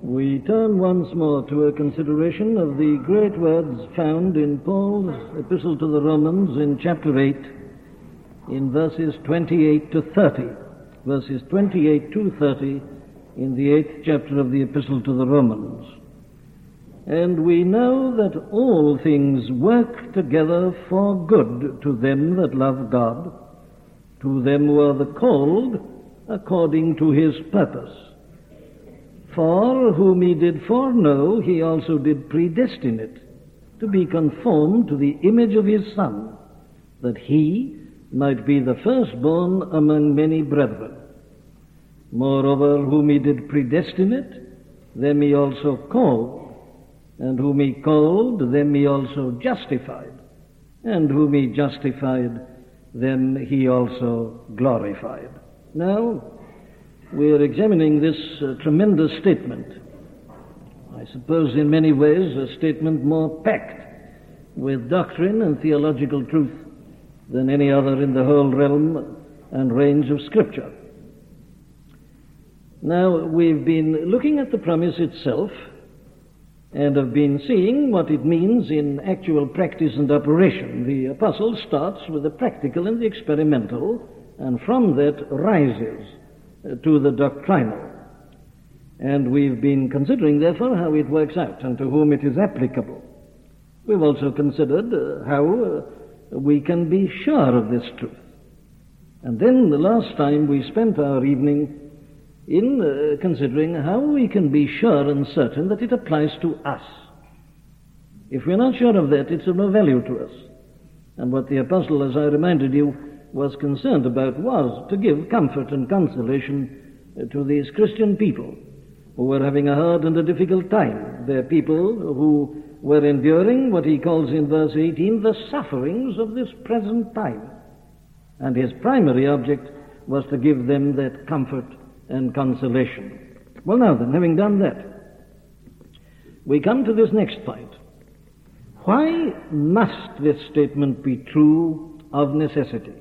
We turn once more to a consideration of the great words found in Paul's epistle to the Romans in chapter 8, in verses 28 to 30. Verses 28 to 30 in the 8th chapter of the epistle to the Romans. And we know that all things work together for good to them that love God, to them who are the called according to his purpose. For whom he did foreknow, he also did predestinate to be conformed to the image of his Son, that he might be the firstborn among many brethren. Moreover, whom he did predestinate, them he also called, and whom he called, them he also justified, and whom he justified, them he also glorified. Now, we are examining this tremendous statement. I suppose in many ways a statement more packed with doctrine and theological truth than any other in the whole realm and range of Scripture. Now, we've been looking at the promise itself and have been seeing what it means in actual practice and operation. The apostle starts with the practical and the experimental, and from that rises to the doctrinal. And we've been considering, therefore, how it works out and to whom it is applicable. We've also considered how we can be sure of this truth. And then the last time we spent our evening in considering how we can be sure and certain that it applies to us. If we're not sure of that, it's of no value to us. And what the apostle, as I reminded you, was concerned about was to give comfort and consolation to these Christian people who were having a hard and a difficult time. They're people who were enduring what he calls in verse 18 the sufferings of this present time. And his primary object was to give them that comfort and consolation. Well, now then, having done that, we come to this next point. Why must this statement be true of necessity?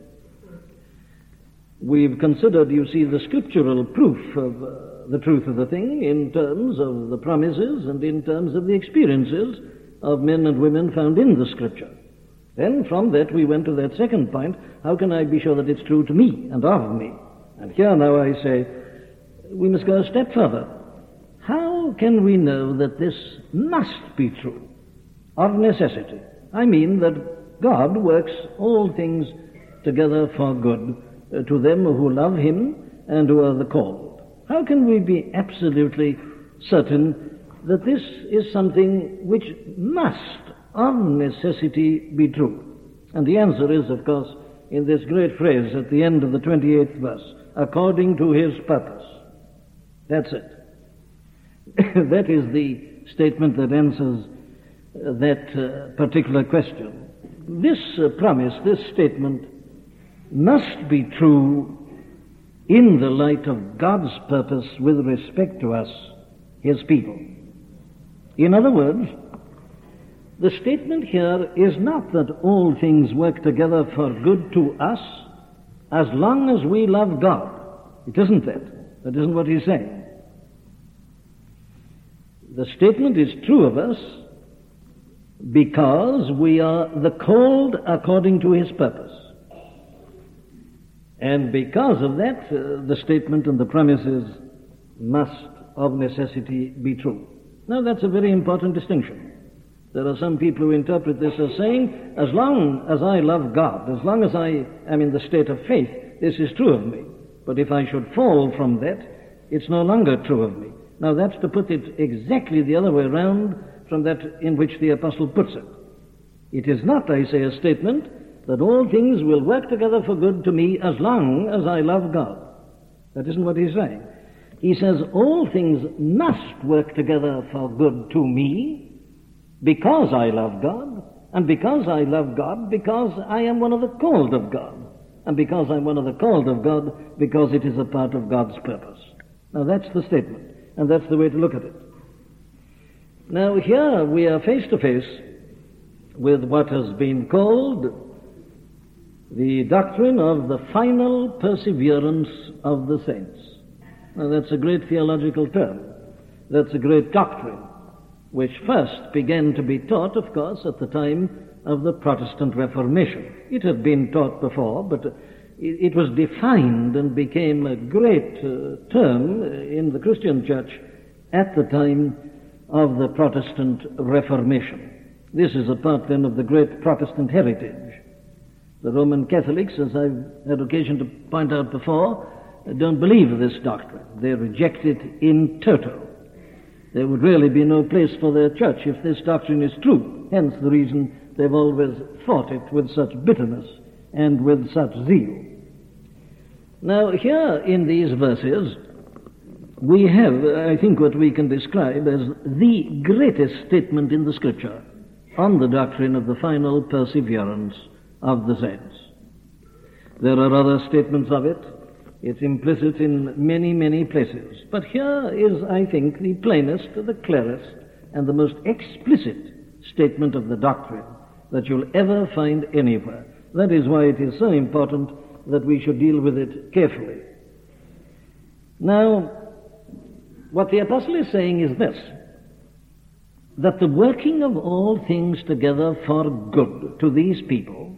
We've considered, you see, the scriptural proof of the truth of the thing in terms of the promises and in terms of the experiences of men and women found in the Scripture. Then from that we went to that second point, how can I be sure that it's true to me and of me? And here now I say, we must go a step further. How can we know that this must be true of necessity? I mean that God works all things together for good to them who love him and who are the called. How can we be absolutely certain that this is something which must of necessity be true? And the answer is, of course, in this great phrase at the end of the 28th verse, according to his purpose. That's it. That is the statement that answers that particular question. This promise, this statement, must be true in the light of God's purpose with respect to us, his people. In other words, the statement here is not that all things work together for good to us as long as we love God. It isn't that. That isn't what he's saying. The statement is true of us because we are the called according to his purpose. And because of that, the statement and the promises must of necessity be true. Now that's a very important distinction. There are some people who interpret this as saying, as long as I love God, as long as I am in the state of faith, this is true of me. But if I should fall from that, it's no longer true of me. Now that's to put it exactly the other way around from that in which the apostle puts it. It is not, I say, a statement that all things will work together for good to me as long as I love God. That isn't what he's saying. He says all things must work together for good to me because I love God, and because I love God, because I am one of the called of God, and because I'm one of the called of God, because it is a part of God's purpose. Now that's the statement, and that's the way to look at it. Now here we are face to face with what has been called the doctrine of the final perseverance of the saints. Now that's a great theological term. That's a great doctrine, which first began to be taught, of course, at the time of the Protestant Reformation. It had been taught before, but it was defined and became a great term in the Christian church at the time of the Protestant Reformation. This is a part then of the great Protestant heritage. The Roman Catholics, as I've had occasion to point out before, don't believe this doctrine. They reject it in toto. There would really be no place for their church if this doctrine is true. Hence the reason they've always fought it with such bitterness and with such zeal. Now, here in these verses, we have, I think, what we can describe as the greatest statement in the Scripture on the doctrine of the final perseverance of the saints. There are other statements of it. It's implicit in many, many places. But here is, I think, the plainest, the clearest, and the most explicit statement of the doctrine that you'll ever find anywhere. That is why it is so important that we should deal with it carefully. Now, what the apostle is saying is this, that the working of all things together for good to these people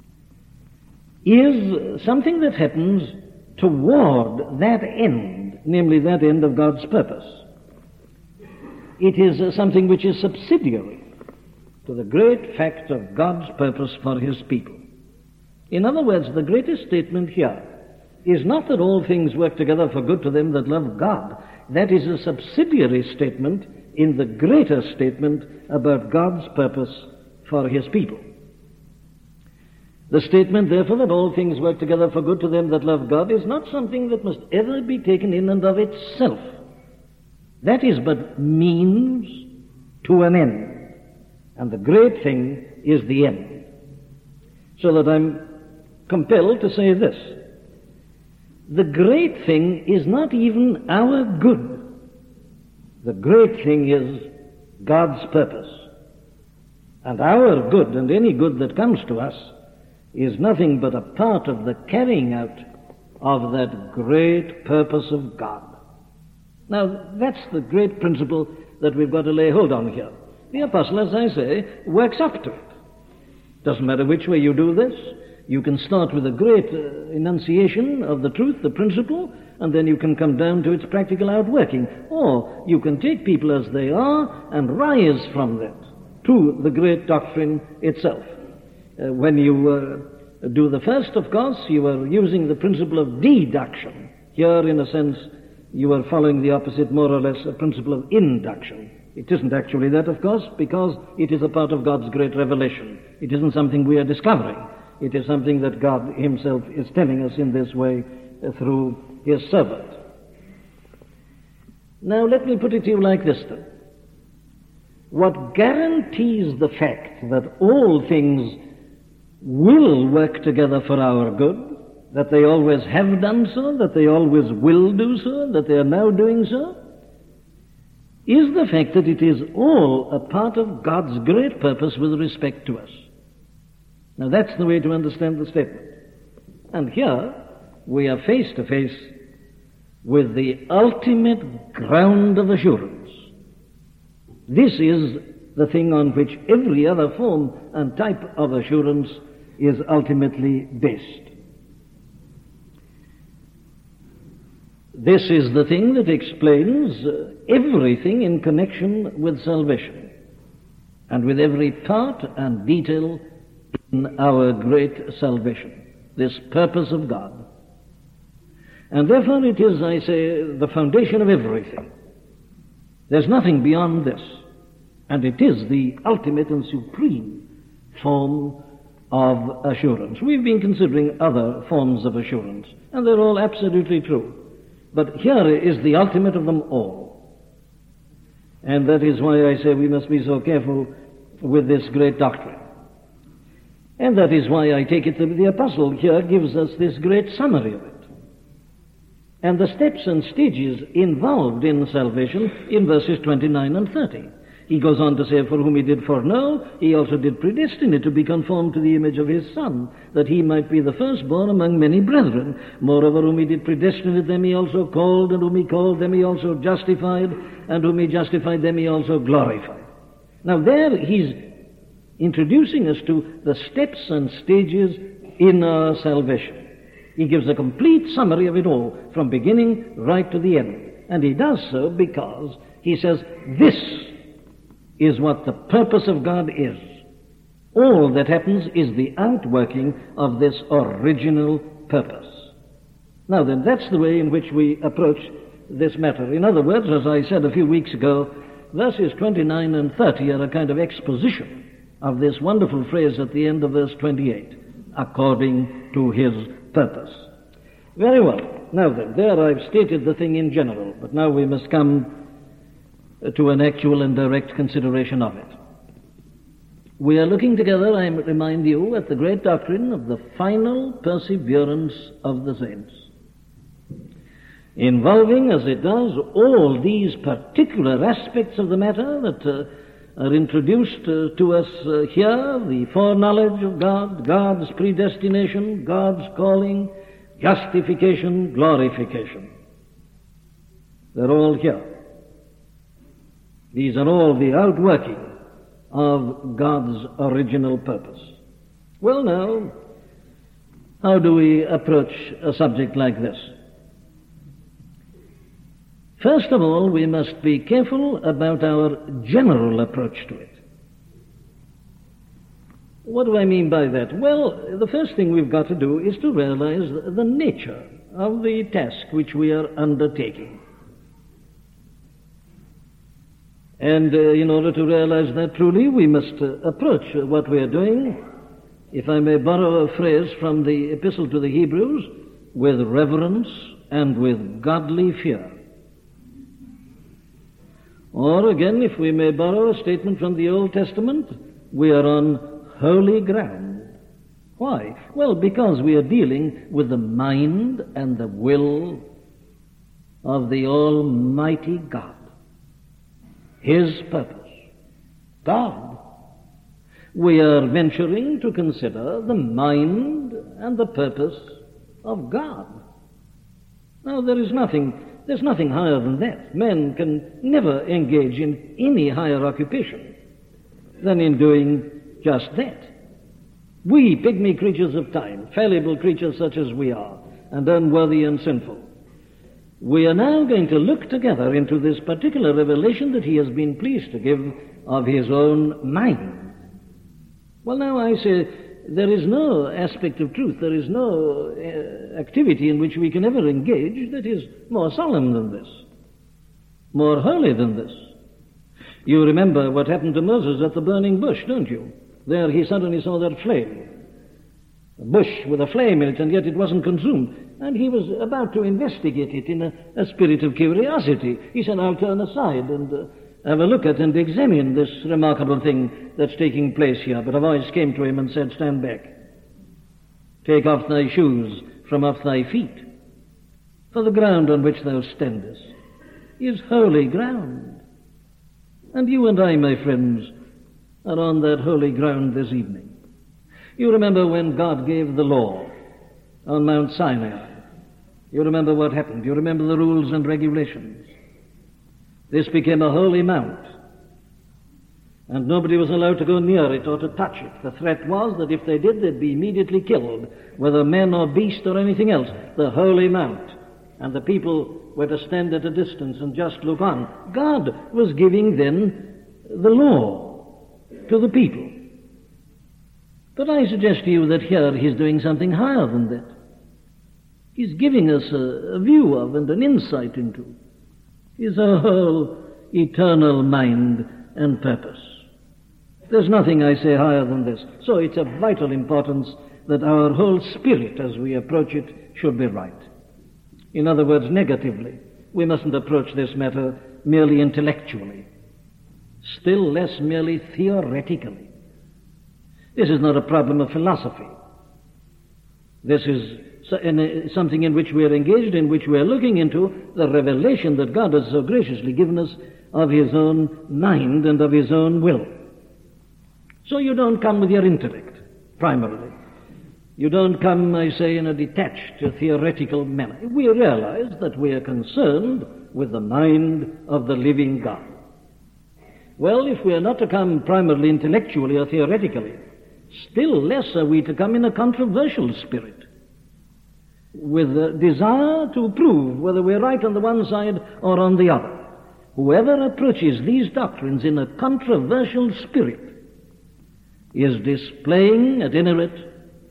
is something that happens toward that end, namely that end of God's purpose. It is something which is subsidiary to the great fact of God's purpose for his people. In other words, the greatest statement here is not that all things work together for good to them that love God. That is a subsidiary statement in the greater statement about God's purpose for his people. The statement, therefore, that all things work together for good to them that love God is not something that must ever be taken in and of itself. That is but means to an end. And the great thing is the end. So that I'm compelled to say this. The great thing is not even our good. The great thing is God's purpose. And our good, and any good that comes to us, is nothing but a part of the carrying out of that great purpose of God. Now, that's the great principle that we've got to lay hold on here. The apostle, as I say, works up to it. Doesn't matter which way you do this. You can start with a great enunciation of the truth, the principle, and then you can come down to its practical outworking. Or you can take people as they are and rise from that to the great doctrine itself. When you do the first, of course, you are using the principle of deduction. Here, in a sense, you are following the opposite, more or less, a principle of induction. It isn't actually that, of course, because it is a part of God's great revelation. It isn't something we are discovering. It is something that God himself is telling us in this way through his servant. Now, let me put it to you like this, then. What guarantees the fact that all things will work together for our good, that they always have done so, that they always will do so, that they are now doing so, is the fact that it is all a part of God's great purpose with respect to us. Now that's the way to understand the statement. And here we are face to face with the ultimate ground of assurance. This is the thing on which every other form and type of assurance is ultimately based. This is the thing that explains everything in connection with salvation and with every part and detail in our great salvation, this purpose of God. And therefore it is, I say, the foundation of everything. There's nothing beyond this. And it is the ultimate and supreme form of assurance. We've been considering other forms of assurance, and they're all absolutely true. But here is the ultimate of them all. And that is why I say we must be so careful with this great doctrine. And that is why I take it that the apostle here gives us this great summary of it. And the steps and stages involved in salvation in verses 29 and 30. He goes on to say, for whom he did foreknow, he also did predestine to be conformed to the image of his Son, that he might be the firstborn among many brethren. Moreover, whom he did predestine, them he also called, and whom he called, them he also justified, and whom he justified, them he also glorified. Now there he's introducing us to the steps and stages in our salvation. He gives a complete summary of it all, from beginning right to the end. And he does so because he says, this is what the purpose of God is. All that happens is the outworking of this original purpose. Now then, that's the way in which we approach this matter. In other words, as I said a few weeks ago, verses 29 and 30 are a kind of exposition of this wonderful phrase at the end of verse 28, according to his purpose. Very well. Now then, there I've stated the thing in general, but now we must come to an actual and direct consideration of it. We are looking together, I remind you, at the great doctrine of the final perseverance of the saints, involving, as it does, all these particular aspects of the matter that are introduced to us here, the foreknowledge of God, God's predestination, God's calling, justification, glorification. They're all here. These are all the outworking of God's original purpose. Well now, how do we approach a subject like this? First of all, we must be careful about our general approach to it. What do I mean by that? Well, the first thing we've got to do is to realize the nature of the task which we are undertaking. And in order to realize that truly, we must approach what we are doing, if I may borrow a phrase from the Epistle to the Hebrews, with reverence and with godly fear. Or again, if we may borrow a statement from the Old Testament, we are on holy ground. Why? Well, because we are dealing with the mind and the will of the Almighty God. His purpose. God. We are venturing to consider the mind and the purpose of God. Now, there's nothing higher than that. Men can never engage in any higher occupation than in doing just that. We, pygmy creatures of time, fallible creatures such as we are, and unworthy and sinful, we are now going to look together into this particular revelation that he has been pleased to give of his own mind. Well, now I say, there is no aspect of truth, there is no activity in which we can ever engage that is more solemn than this, more holy than this. You remember what happened to Moses at the burning bush, don't you? There he suddenly saw that flame, a bush with a flame in it, and yet it wasn't consumed. And he was about to investigate it in a spirit of curiosity. He said, I'll turn aside and have a look at and examine this remarkable thing that's taking place here. But a voice came to him and said, stand back. Take off thy shoes from off thy feet, for the ground on which thou standest is holy ground. And you and I, my friends, are on that holy ground this evening. You remember when God gave the law on Mount Sinai. You remember what happened. You remember the rules and regulations. This became a holy mount, and nobody was allowed to go near it or to touch it. The threat was that if they did, they'd be immediately killed, whether man or beast or anything else. The holy mount. And the people were to stand at a distance and just look on. God was giving then the law to the people. But I suggest to you that here he's doing something higher than that. He's giving us a view of and an insight into his whole eternal mind and purpose. There's nothing, I say, higher than this. So it's of vital importance that our whole spirit as we approach it should be right. In other words, negatively. We mustn't approach this matter merely intellectually, still less merely theoretically. This is not a problem of philosophy. This is something in which we are engaged, in which we are looking into the revelation that God has so graciously given us of his own mind and of his own will. So you don't come with your intellect, primarily. You don't come, I say, in a detached, theoretical manner. We realize that we are concerned with the mind of the living God. Well, if we are not to come primarily intellectually or theoretically, still less are we to come in a controversial spirit, with a desire to prove whether we're right on the one side or on the other. Whoever approaches these doctrines in a controversial spirit is displaying, at any rate,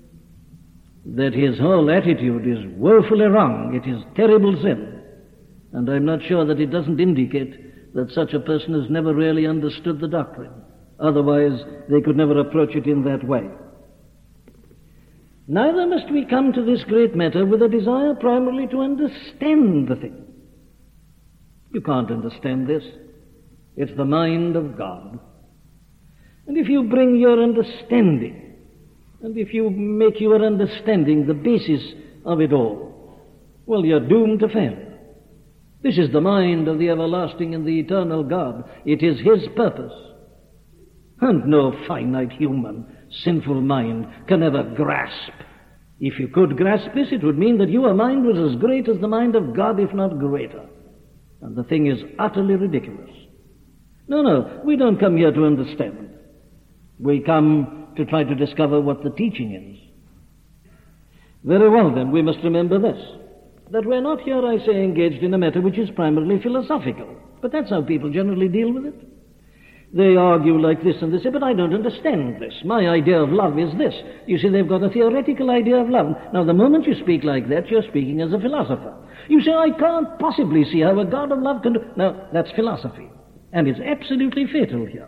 that his whole attitude is woefully wrong. It is terrible sin. And I'm not sure that it doesn't indicate that such a person has never really understood the doctrine. Otherwise, they could never approach it in that way. Neither must we come to this great matter with a desire primarily to understand the thing. You can't understand this. It's the mind of God. And if you bring your understanding, and if you make your understanding the basis of it all, well, you're doomed to fail. This is the mind of the everlasting and the eternal God. It is His purpose. And no finite human, sinful mind can ever grasp. If you could grasp this, it would mean that your mind was as great as the mind of God, if not greater. And the thing is utterly ridiculous. No, we don't come here to understand. We come to try to discover what the teaching is. Very well, then, we must remember this, that we're not here, I say, engaged in a matter which is primarily philosophical. But that's how people generally deal with it. They argue like this and they say, but I don't understand this. My idea of love is this. You see, they've got a theoretical idea of love. Now, the moment you speak like that, you're speaking as a philosopher. You say, I can't possibly see how a God of love can do... Now, that's philosophy. And it's absolutely fatal here.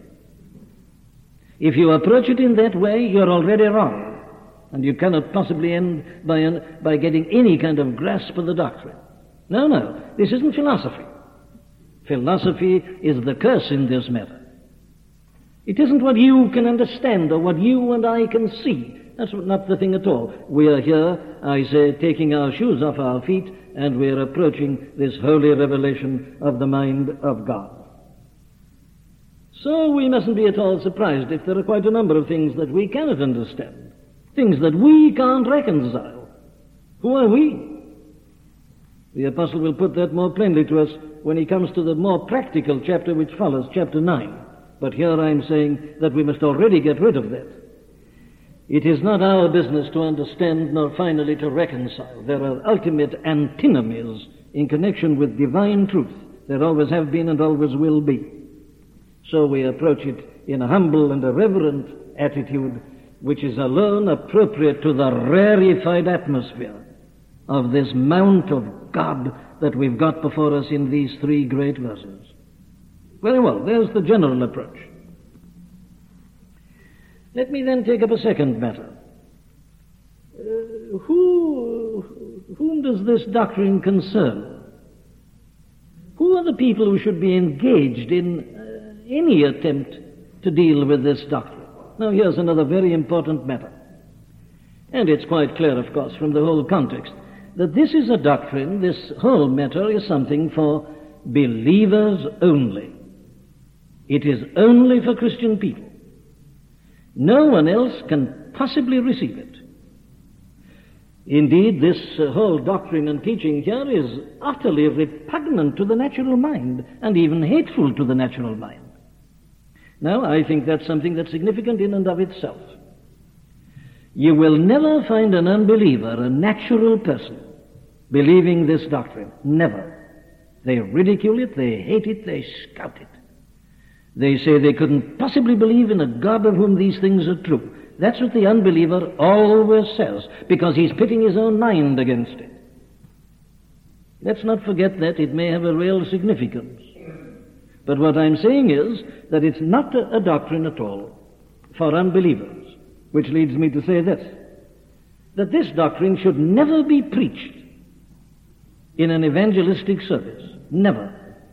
If you approach it in that way, you're already wrong. And you cannot possibly end by getting any kind of grasp of the doctrine. No, this isn't philosophy. Philosophy is the curse in this matter. It isn't what you can understand or what you and I can see. That's not the thing at all. We are here, I say, taking our shoes off our feet, and we are approaching this holy revelation of the mind of God. So we mustn't be at all surprised if there are quite a number of things that we cannot understand, things that we can't reconcile. Who are we? The apostle will put that more plainly to us when he comes to the more practical chapter which follows, chapter 9. But here I'm saying that we must already get rid of that. It is not our business to understand nor finally to reconcile. There are ultimate antinomies in connection with divine truth. There always have been and always will be. So we approach it in a humble and a reverent attitude, which is alone appropriate to the rarefied atmosphere of this mount of God that we've got before us in these three great verses. Very well, there's the general approach. Let me then take up a second matter. Whom does this doctrine concern? Who are the people who should be engaged in any attempt to deal with this doctrine? Now, here's another very important matter. And it's quite clear, of course, from the whole context, that this is a doctrine, this whole matter is something for believers only. It is only for Christian people. No one else can possibly receive it. Indeed, this whole doctrine and teaching here is utterly repugnant to the natural mind and even hateful to the natural mind. Now, I think that's something that's significant in and of itself. You will never find an unbeliever, a natural person, believing this doctrine. Never. They ridicule it, they hate it, they scout it. They say they couldn't possibly believe in a God of whom these things are true. That's what the unbeliever always says, because he's pitting his own mind against it. Let's not forget that. It may have a real significance. But what I'm saying is that it's not a doctrine at all for unbelievers, which leads me to say this, that this doctrine should never be preached in an evangelistic service. Never.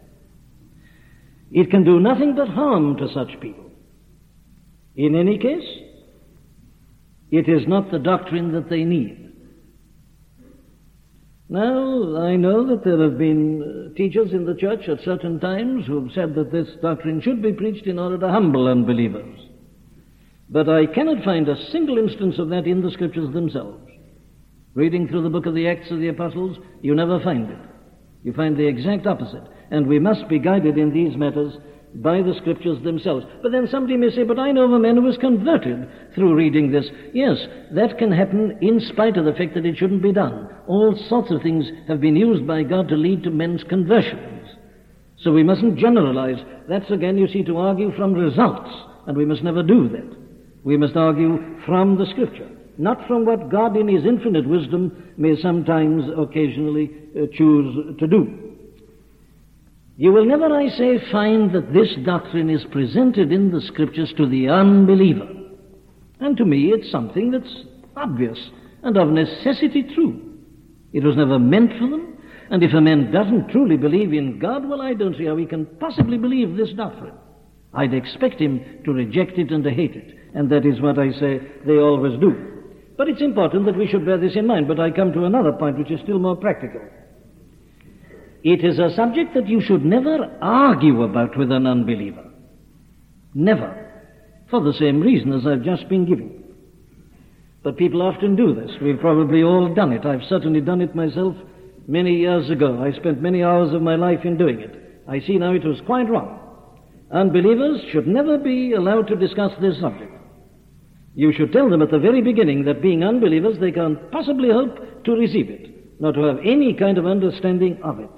It can do nothing but harm to such people. In any case, it is not the doctrine that they need. Now, I know that there have been teachers in the church at certain times who have said that this doctrine should be preached in order to humble unbelievers. But I cannot find a single instance of that in the Scriptures themselves. Reading through the book of the Acts of the Apostles, you never find it. You find the exact opposite. And we must be guided in these matters by the Scriptures themselves. But then somebody may say, but I know of a man who was converted through reading this. Yes, that can happen in spite of the fact that it shouldn't be done. All sorts of things have been used by God to lead to men's conversions. So we mustn't generalize. That's again, you see, to argue from results. And we must never do that. We must argue from the Scripture, not from what God in His infinite wisdom may sometimes, occasionally choose to do. You will never, I say, find that this doctrine is presented in the Scriptures to the unbeliever. And to me, it's something that's obvious and of necessity true. It was never meant for them, and if a man doesn't truly believe in God, well, I don't see how he can possibly believe this doctrine. I'd expect him to reject it and to hate it, and that is what I say they always do. But it's important that we should bear this in mind, but I come to another point which is still more practical. It is a subject that you should never argue about with an unbeliever. Never. For the same reason as I've just been giving. But people often do this. We've probably all done it. I've certainly done it myself many years ago. I spent many hours of my life in doing it. I see now it was quite wrong. Unbelievers should never be allowed to discuss this subject. You should tell them at the very beginning that being unbelievers, they can't possibly hope to receive it, not to have any kind of understanding of it.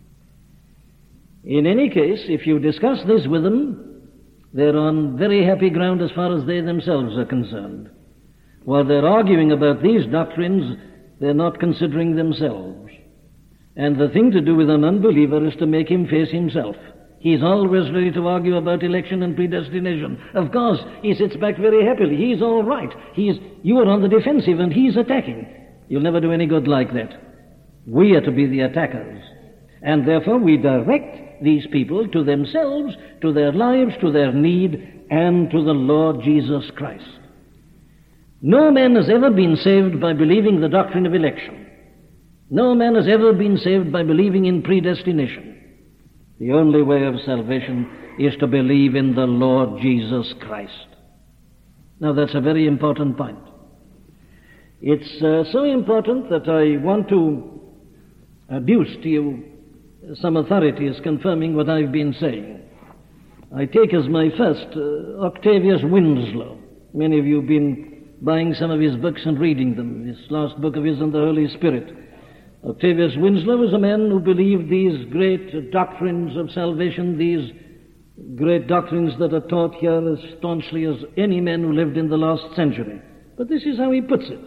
In any case, if you discuss this with them, they're on very happy ground as far as they themselves are concerned. While they're arguing about these doctrines, they're not considering themselves. And the thing to do with an unbeliever is to make him face himself. He's always ready to argue about election and predestination. Of course, he sits back very happily. He's all right. You are on the defensive and he's attacking. You'll never do any good like that. We are to be the attackers. And therefore we direct these people to themselves, to their lives, to their need, and to the Lord Jesus Christ. No man has ever been saved by believing the doctrine of election. No man has ever been saved by believing in predestination. The only way of salvation is to believe in the Lord Jesus Christ. Now that's a very important point. It's so important that I want to adduce to you some authorities confirming what I've been saying. I take as my first Octavius Winslow. Many of you have been buying some of his books and reading them. His last book of his on the Holy Spirit. Octavius Winslow was a man who believed these great doctrines of salvation, these great doctrines that are taught here as staunchly as any man who lived in the last century. But this is how he puts it.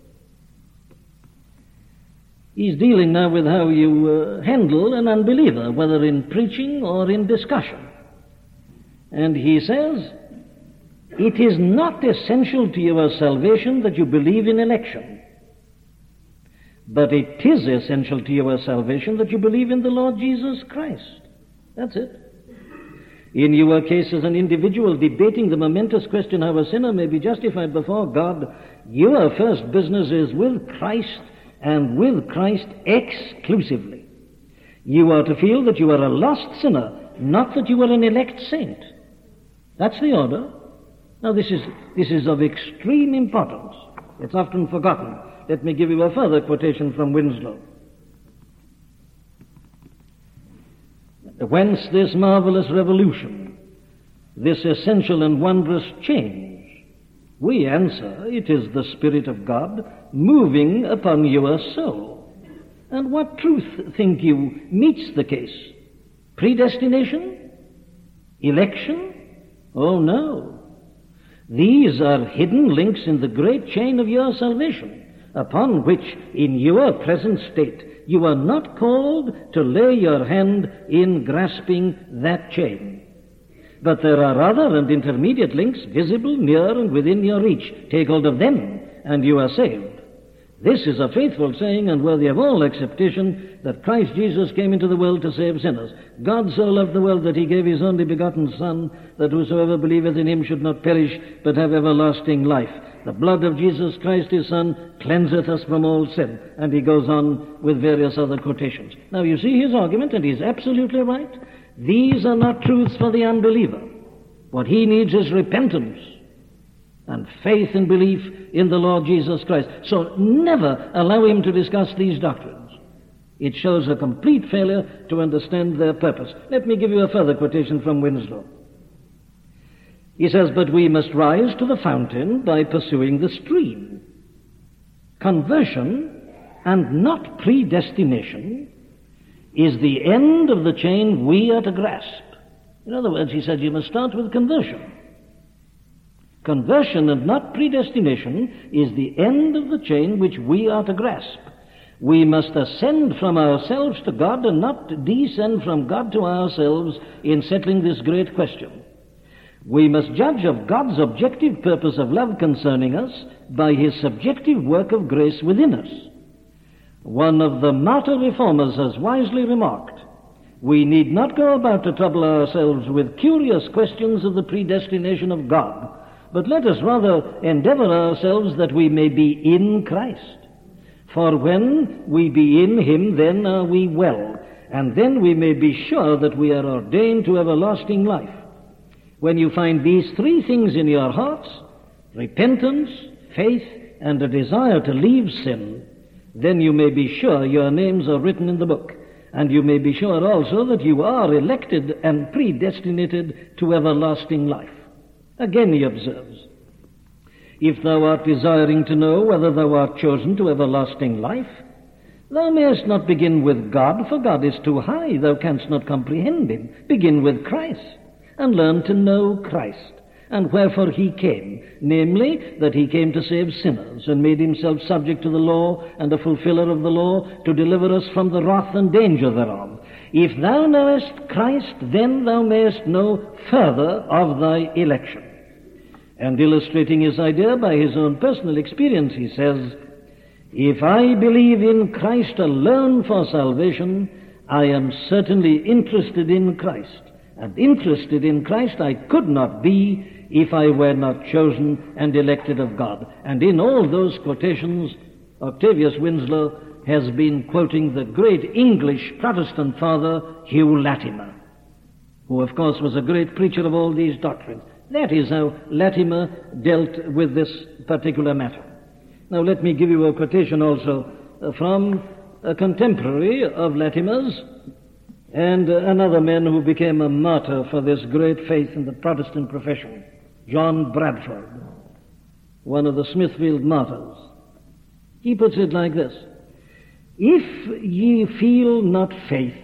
He's dealing now with how you handle an unbeliever, whether in preaching or in discussion. And he says, it is not essential to your salvation that you believe in election, but it is essential to your salvation that you believe in the Lord Jesus Christ. That's it. In your case as an individual debating the momentous question how a sinner may be justified before God, your first business is with Christ and with Christ exclusively. You are to feel that you are a lost sinner, not that you are an elect saint. That's the order. Now this is of extreme importance. It's often forgotten. Let me give you a further quotation from Winslow. Whence this marvelous revolution, this essential and wondrous change? We answer, it is the Spirit of God moving upon your soul. And what truth, think you, meets the case? Predestination? Election? Oh, no. These are hidden links in the great chain of your salvation, upon which, in your present state, you are not called to lay your hand in grasping that chain. But there are other and intermediate links, visible, near, and within your reach. Take hold of them, and you are saved. This is a faithful saying and worthy of all acceptation, that Christ Jesus came into the world to save sinners. God so loved the world that he gave his only begotten Son, that whosoever believeth in him should not perish, but have everlasting life. The blood of Jesus Christ, his Son, cleanseth us from all sin. And he goes on with various other quotations. Now you see his argument, and he's absolutely right. These are not truths for the unbeliever. What he needs is repentance and faith and belief in the Lord Jesus Christ. So never allow him to discuss these doctrines. It shows a complete failure to understand their purpose. Let me give you a further quotation from Winslow. He says, "But we must rise to the fountain by pursuing the stream. Conversion, and not predestination, is the end of the chain we are to grasp." In other words, he said, you must start with conversion. Conversion and not predestination is the end of the chain which we are to grasp. We must ascend from ourselves to God and not descend from God to ourselves in settling this great question. We must judge of God's objective purpose of love concerning us by his subjective work of grace within us. One of the martyr reformers has wisely remarked, "We need not go about to trouble ourselves with curious questions of the predestination of God, but let us rather endeavor ourselves that we may be in Christ. For when we be in him, then are we well, and then we may be sure that we are ordained to everlasting life." When you find these three things in your hearts, repentance, faith, and a desire to leave sin, then you may be sure your names are written in the book, and you may be sure also that you are elected and predestinated to everlasting life. Again he observes, "If thou art desiring to know whether thou art chosen to everlasting life, thou mayest not begin with God, for God is too high, thou canst not comprehend him. Begin with Christ, and learn to know Christ, and wherefore he came, namely, that he came to save sinners, and made himself subject to the law, and a fulfiller of the law, to deliver us from the wrath and danger thereof. If thou knowest Christ, then thou mayest know further of thy election." And illustrating his idea by his own personal experience, he says, "If I believe in Christ alone for salvation, I am certainly interested in Christ. And interested in Christ I could not be if I were not chosen and elected of God." And in all those quotations, Octavius Winslow has been quoting the great English Protestant father, Hugh Latimer, who of course was a great preacher of all these doctrines. That is how Latimer dealt with this particular matter. Now let me give you a quotation also from a contemporary of Latimer's, and another man who became a martyr for this great faith in the Protestant profession, John Bradford, one of the Smithfield martyrs. He puts it like this: "If ye feel not faith,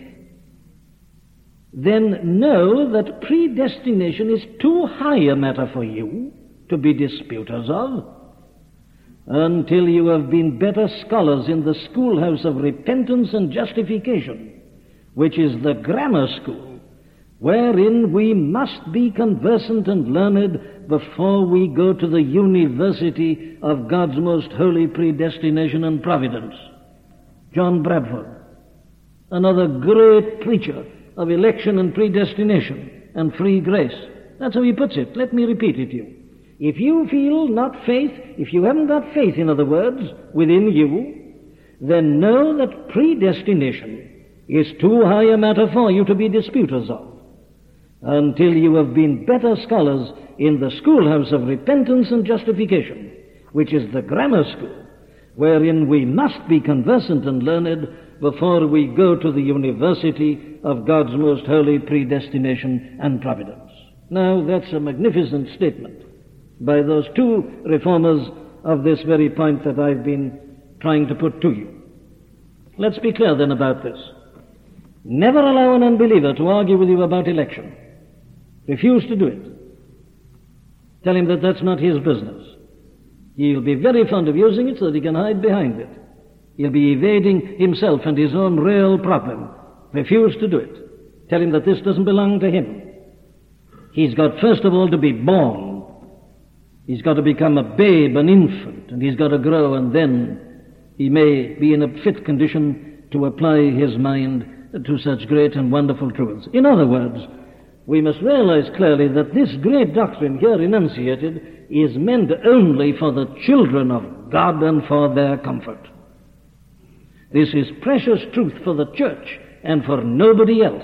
then know that predestination is too high a matter for you to be disputers of, until you have been better scholars in the schoolhouse of repentance and justification, which is the grammar school, wherein we must be conversant and learned before we go to the university of God's most holy predestination and providence." John Bradford, another great preacher of election and predestination and free grace. That's how he puts it. Let me repeat it to you. If you feel not faith, if you haven't got faith, in other words, within you, then know that predestination is too high a matter for you to be disputers of, until you have been better scholars in the schoolhouse of repentance and justification, which is the grammar school, wherein we must be conversant and learned before we go to the university of God's most holy predestination and providence. Now, that's a magnificent statement by those two reformers of this very point that I've been trying to put to you. Let's be clear then about this. Never allow an unbeliever to argue with you about election. Refuse to do it. Tell him that that's not his business. He'll be very fond of using it so that he can hide behind it. He'll be evading himself and his own real problem. Refuse to do it. Tell him that this doesn't belong to him. He's got, first of all, to be born. He's got to become a babe, an infant, and he's got to grow, and then he may be in a fit condition to apply his mind to such great and wonderful truths. In other words, we must realize clearly that this great doctrine here enunciated is meant only for the children of God and for their comfort. This is precious truth for the church and for nobody else.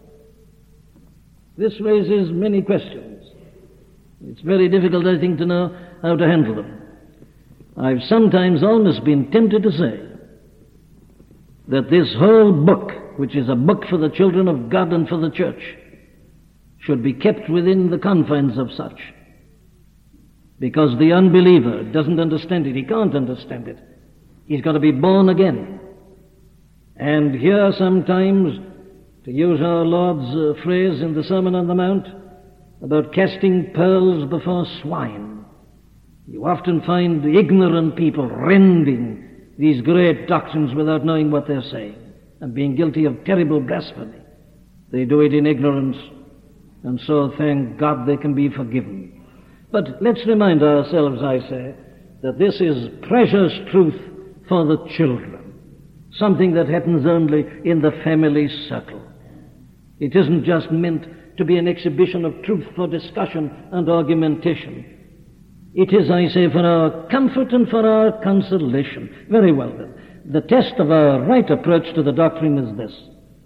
This raises many questions. It's very difficult, I think, to know how to handle them. I've sometimes almost been tempted to say that this whole book, which is a book for the children of God and for the church, should be kept within the confines of such. Because the unbeliever doesn't understand it. He can't understand it. He's got to be born again. And here sometimes, to use our Lord's phrase in the Sermon on the Mount, about casting pearls before swine, you often find ignorant people rending these great doctrines without knowing what they're saying and being guilty of terrible blasphemy. They do it in ignorance, and so thank God they can be forgiven. But let's remind ourselves, I say, that this is precious truth for the children, something that happens only in the family circle. It isn't just meant to be an exhibition of truth for discussion and argumentation. It is, I say, for our comfort and for our consolation. Very well then. The test of our right approach to the doctrine is this: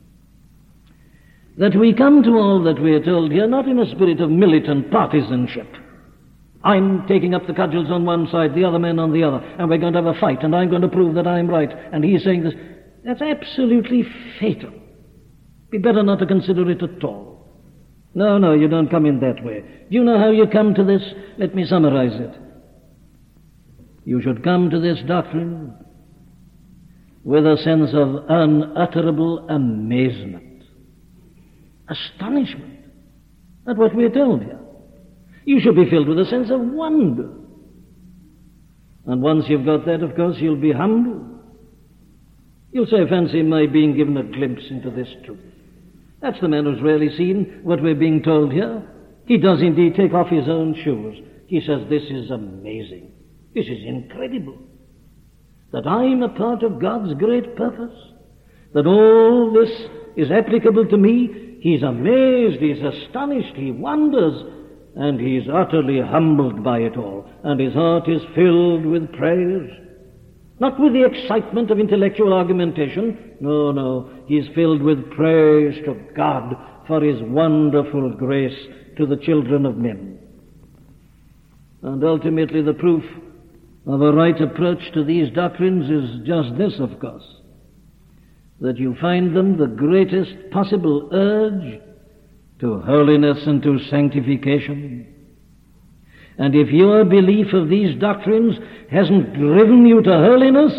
that we come to all that we are told here not in a spirit of militant partisanship. I'm taking up the cudgels on one side, the other man on the other, and we're going to have a fight, and I'm going to prove that I'm right, and he's saying this. That's absolutely fatal. Be better not to consider it at all. No, you don't come in that way. Do you know how you come to this? Let me summarize it. You should come to this doctrine with a sense of unutterable amazement, astonishment at what we are told here. You should be filled with a sense of wonder. And once you've got that, of course, you'll be humble. You'll say, fancy my being given a glimpse into this truth. That's the man who's really seen what we're being told here. He does indeed take off his own shoes. He says, this is amazing. This is incredible. That I'm a part of God's great purpose. That all this is applicable to me. He's amazed, he's astonished, he wonders, and he's utterly humbled by it all. And his heart is filled with praise. Not with the excitement of intellectual argumentation. No. He is filled with praise to God for his wonderful grace to the children of men. And ultimately the proof of a right approach to these doctrines is just this, of course, that you find them the greatest possible urge to holiness and to sanctification. And if your belief of these doctrines hasn't driven you to holiness,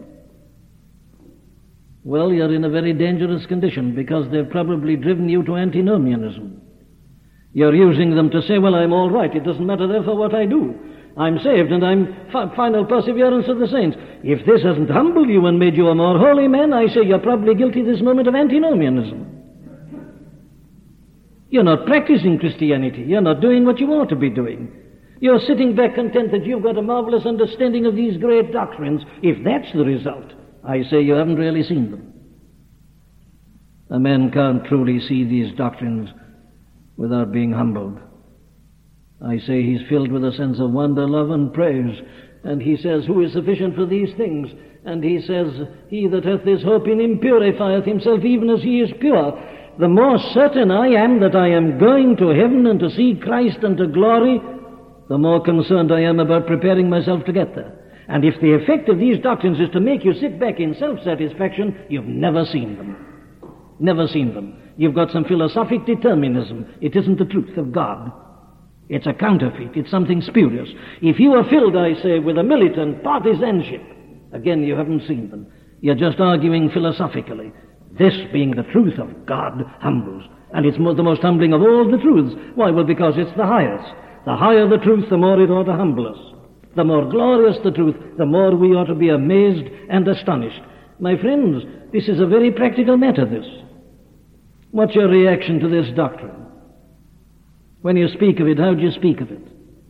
well, you're in a very dangerous condition, because they've probably driven you to antinomianism. You're using them to say, well, I'm all right. It doesn't matter therefore what I do. I'm saved and I'm final perseverance of the saints. If this hasn't humbled you and made you a more holy man, I say you're probably guilty this moment of antinomianism. You're not practicing Christianity. You're not doing what you ought to be doing. You're sitting back content that you've got a marvelous understanding of these great doctrines. If that's the result, I say you haven't really seen them. A man can't truly see these doctrines without being humbled. I say he's filled with a sense of wonder, love, and praise. And he says, who is sufficient for these things? And he says, he that hath this hope in him purifieth himself even as he is pure. The more certain I am that I am going to heaven and to see Christ and to glory, the more concerned I am about preparing myself to get there. And if the effect of these doctrines is to make you sit back in self-satisfaction, you've never seen them. Never seen them. You've got some philosophic determinism. It isn't the truth of God. It's a counterfeit. It's something spurious. If you are filled, I say, with a militant partisanship, again, you haven't seen them. You're just arguing philosophically. This, being the truth of God, humbles. And it's the most humbling of all the truths. Why? Well, because it's the highest. The higher the truth, the more it ought to humble us. The more glorious the truth, the more we ought to be amazed and astonished. My friends, this is a very practical matter, this. What's your reaction to this doctrine? When you speak of it, how do you speak of it?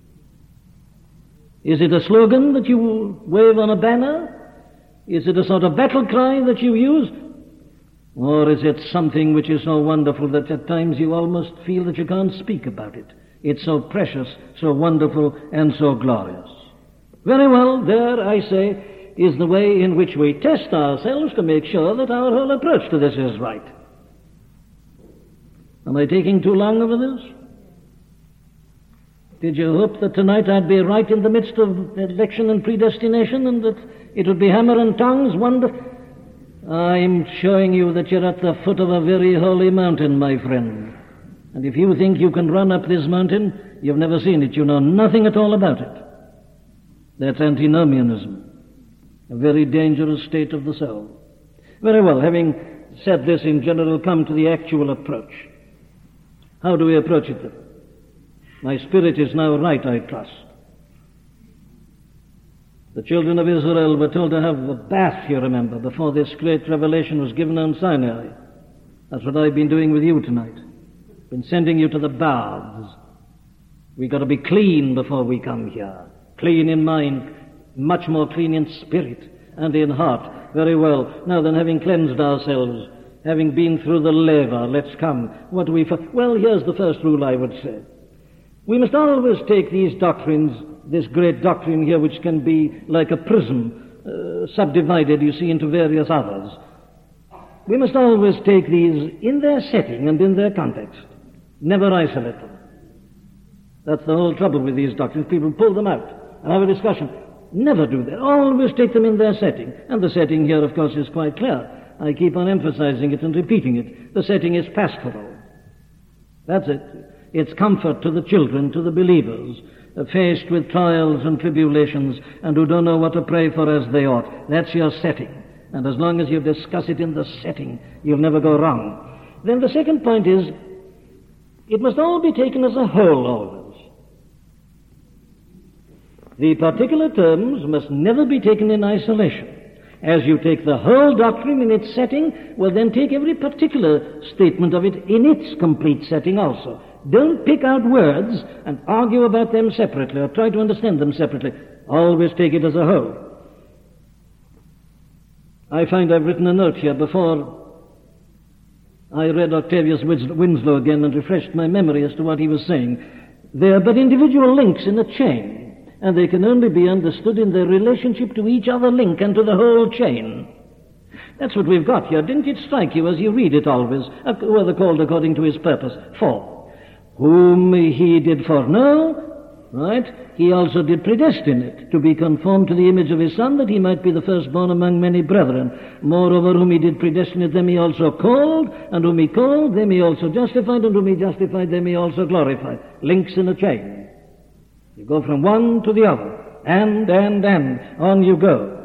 Is it a slogan that you wave on a banner? Is it a sort of battle cry that you use? Or is it something which is so wonderful that at times you almost feel that you can't speak about it? It's so precious, so wonderful, and so glorious. Very well, there, I say, is the way in which we test ourselves to make sure that our whole approach to this is right. Am I taking too long over this? Did you hope that tonight I'd be right in the midst of election and predestination and that it would be hammer and tongs, wonder? I'm showing you that you're at the foot of a very holy mountain, my friend. And if you think you can run up this mountain, you've never seen it. You know nothing at all about it. That's antinomianism, a very dangerous state of the soul. Very well, having said this in general, come to the actual approach. How do we approach it then? My spirit is now right, I trust. The children of Israel were told to have a bath, you remember, before this great revelation was given on Sinai. That's what I've been doing with you tonight. Been sending you to the baths. We've got to be clean before we come here. Clean in mind, much more clean in spirit and in heart. Very well. Now then, having cleansed ourselves, having been through the laver, let's come. What do we... Well, here's the first rule I would say. We must always take these doctrines, this great doctrine here, which can be like a prism, subdivided, you see, into various others. We must always take these in their setting and in their context. Never isolate them. That's the whole trouble with these doctrines. People pull them out and have a discussion. Never do that. Always take them in their setting. And the setting here, of course, is quite clear. I keep on emphasizing it and repeating it. The setting is pastoral. That's it. It's comfort to the children, to the believers, faced with trials and tribulations, and who don't know what to pray for as they ought. That's your setting. And as long as you discuss it in the setting, you'll never go wrong. Then the second point is, it must all be taken as a whole always. The particular terms must never be taken in isolation. As you take the whole doctrine in its setting, well then take every particular statement of it in its complete setting also. Don't pick out words and argue about them separately or try to understand them separately. Always take it as a whole. I find I've written a note here before I read Octavius Winslow again and refreshed my memory as to what he was saying. They are but individual links in a chain, and they can only be understood in their relationship to each other link and to the whole chain. That's what we've got here. Didn't it strike you as you read it always? Whether called according to his purpose. For whom he did foreknow, right, he also did predestinate to be conformed to the image of his Son, that he might be the firstborn among many brethren. Moreover, whom he did predestinate, them he also called, and whom he called, them he also justified, and whom he justified, them he also glorified. Links in a chain. You go from one to the other, and, on you go.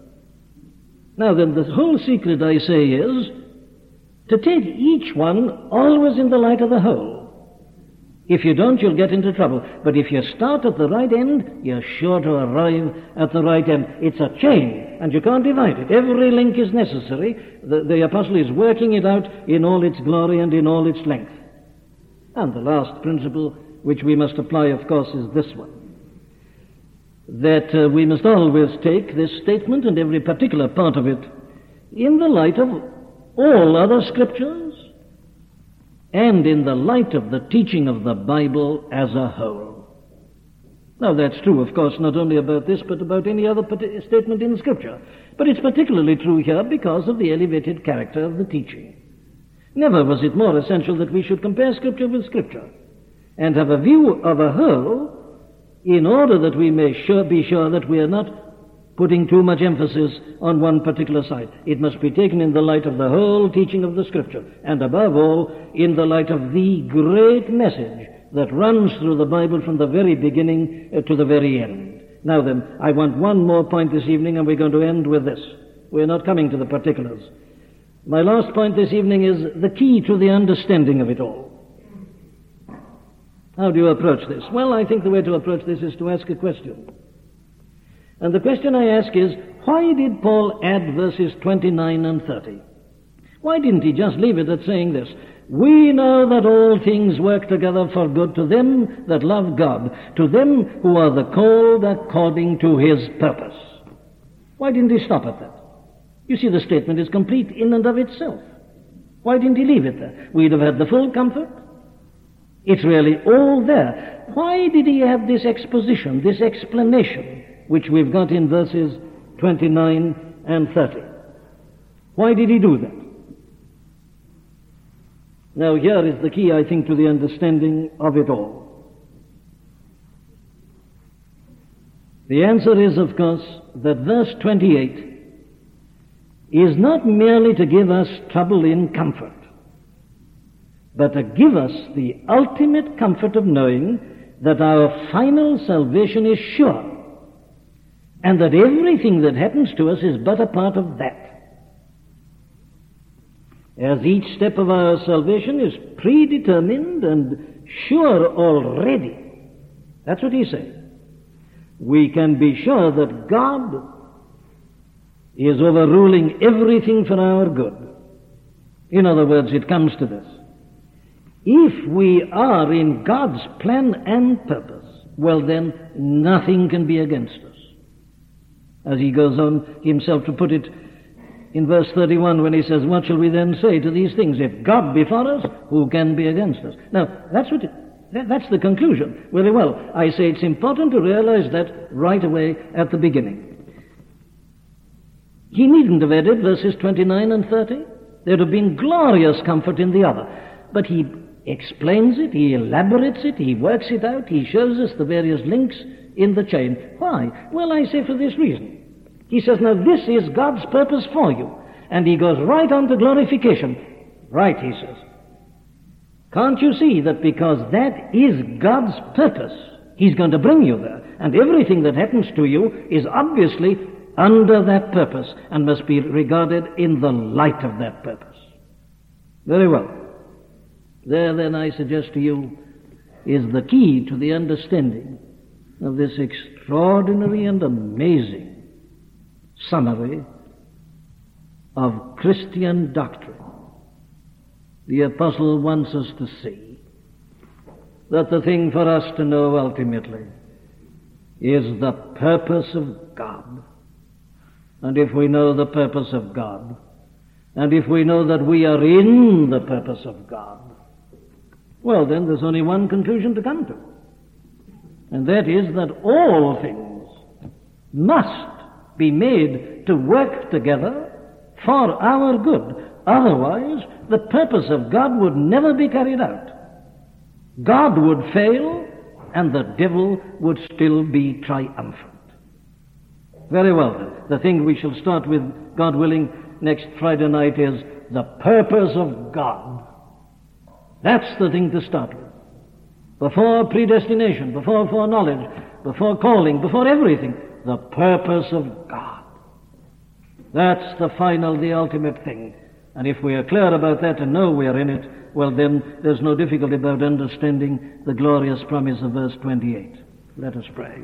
Now then, the whole secret, I say, is to take each one always in the light of the whole. If you don't, you'll get into trouble. But if you start at the right end, you're sure to arrive at the right end. It's a chain, and you can't divide it. Every link is necessary. The apostle is working it out in all its glory and in all its length. And the last principle, which we must apply, of course, is this one. That we must always take this statement and every particular part of it in the light of all other scriptures, and in the light of the teaching of the Bible as a whole. Now that's true, of course, not only about this, but about any other statement in Scripture. But it's particularly true here because of the elevated character of the teaching. Never was it more essential that we should compare Scripture with Scripture and have a view of a whole in order that we may be sure that we are not putting too much emphasis on one particular side. It must be taken in the light of the whole teaching of the Scripture, and above all, in the light of the great message that runs through the Bible from the very beginning to the very end. Now then, I want one more point this evening, and we're going to end with this. We're not coming to the particulars. My last point this evening is the key to the understanding of it all. How do you approach this? Well, I think the way to approach this is to ask a question. And the question I ask is, why did Paul add verses 29 and 30? Why didn't he just leave it at saying this? We know that all things work together for good to them that love God, to them who are the called according to his purpose. Why didn't he stop at that? You see, the statement is complete in and of itself. Why didn't he leave it there? We'd have had the full comfort. It's really all there. Why did he have this exposition, this explanation, which we've got in verses 29 and 30? Why did he do that? Now here is the key, I think, to the understanding of it all. The answer is, of course, that verse 28 is not merely to give us trouble in comfort, but to give us the ultimate comfort of knowing that our final salvation is sure, and that everything that happens to us is but a part of that. As each step of our salvation is predetermined and sure already. That's what he's saying. We can be sure that God is overruling everything for our good. In other words, it comes to this. If we are in God's plan and purpose, well then, nothing can be against us. As he goes on himself to put it in verse 31 when he says, what shall we then say to these things? If God be for us, who can be against us? Now, that's the conclusion. Very well. I say it's important to realize that right away at the beginning. He needn't have added verses 29 and 30. There'd have been glorious comfort in the other. But he explains it, he elaborates it, he works it out, he shows us the various links in the chain. Why? Well, I say for this reason. He says, now this is God's purpose for you. And he goes right on to glorification. Right, he says. Can't you see that because that is God's purpose, he's going to bring you there. And everything that happens to you is obviously under that purpose and must be regarded in the light of that purpose. Very well. There then, I suggest to you, is the key to the understanding of this extraordinary and amazing summary of Christian doctrine. The apostle wants us to see that the thing for us to know ultimately is the purpose of God. And if we know the purpose of God, and if we know that we are in the purpose of God, well then there's only one conclusion to come to. And that is that all things must be made to work together for our good. Otherwise, the purpose of God would never be carried out. God would fail, and the devil would still be triumphant. Very well, then. The thing we shall start with, God willing, next Friday night is the purpose of God. That's the thing to start with. Before predestination, before foreknowledge, before calling, before everything, the purpose of God. That's the final, the ultimate thing. And if we are clear about that and know we are in it, well then there's no difficulty about understanding the glorious promise of verse 28. Let us pray.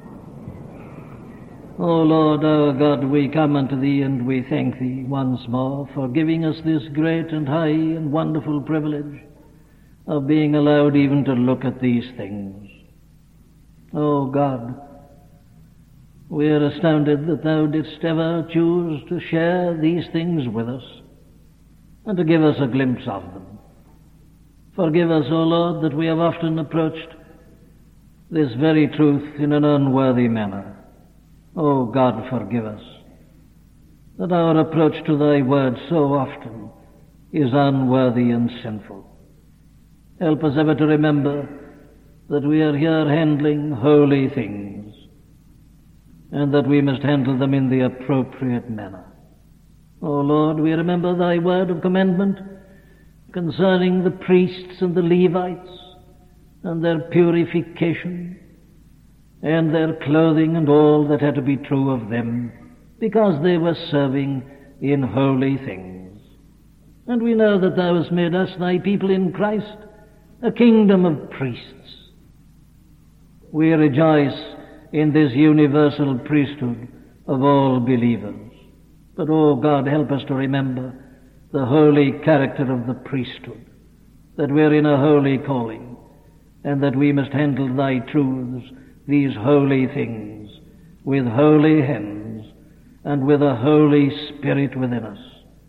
O Lord our God, we come unto Thee and we thank Thee once more for giving us this great and high and wonderful privilege of being allowed even to look at these things. O God, we are astounded that Thou didst ever choose to share these things with us and to give us a glimpse of them. Forgive us, O Lord, that we have often approached this very truth in an unworthy manner. O God, forgive us that our approach to Thy word so often is unworthy and sinful. Help us ever to remember that we are here handling holy things and that we must handle them in the appropriate manner. O Lord, we remember Thy word of commandment concerning the priests and the Levites and their purification and their clothing and all that had to be true of them, because they were serving in holy things. And we know that Thou hast made us, Thy people in Christ, a kingdom of priests. We rejoice in this universal priesthood of all believers. But, oh God, help us to remember the holy character of the priesthood, that we're in a holy calling, and that we must handle Thy truths, these holy things, with holy hands and with a Holy Spirit within us.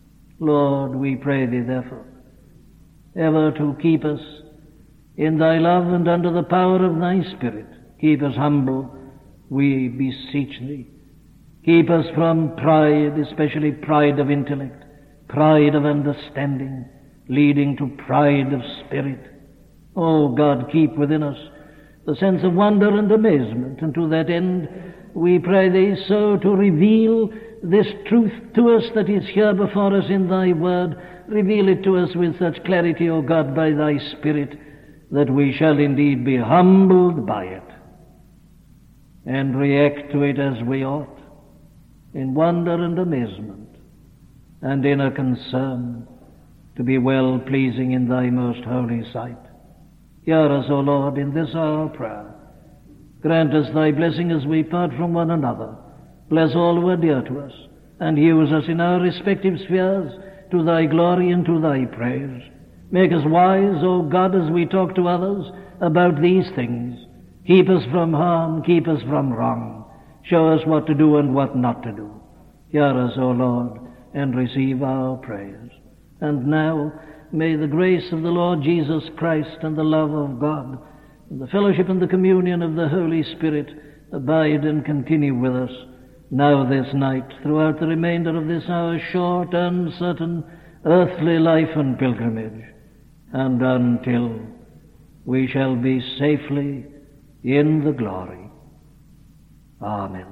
Lord, we pray thee therefore, ever to keep us in thy love and under the power of thy Spirit. Keep us humble, we beseech thee. Keep us from pride, especially pride of intellect, pride of understanding, leading to pride of spirit. O God, keep within us the sense of wonder and amazement, and to that end we pray thee so to reveal this truth to us that is here before us in thy word. Reveal it to us with such clarity, O God, by thy Spirit, that we shall indeed be humbled by it and react to it as we ought, in wonder and amazement, and in a concern to be well pleasing in thy most holy sight. Hear us, O Lord, in this our prayer. Grant us thy blessing as we part from one another. Bless all who are dear to us, and use us in our respective spheres to thy glory and to thy praise. Make us wise, O God, as we talk to others about these things. Keep us from harm, keep us from wrong. Show us what to do and what not to do. Hear us, O Lord, and receive our praise. And now, may the grace of the Lord Jesus Christ and the love of God and the fellowship and the communion of the Holy Spirit abide and continue with us now this night, throughout the remainder of this our short, uncertain, earthly life and pilgrimage, and until we shall be safely in the glory. Amen.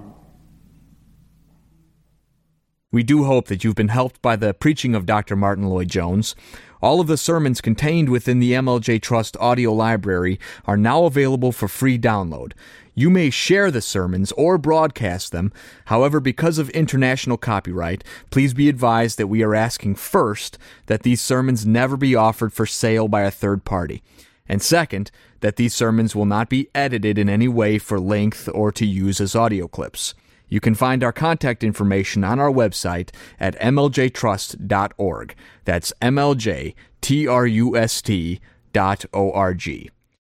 We do hope that you've been helped by the preaching of Dr. Martyn Lloyd-Jones. All of the sermons contained within the MLJ Trust audio library are now available for free download. You may share the sermons or broadcast them. However, because of international copyright, please be advised that we are asking first that these sermons never be offered for sale by a third party. And second, that these sermons will not be edited in any way for length or to use as audio clips. You can find our contact information on our website at mljtrust.org. That's mljtrust.org.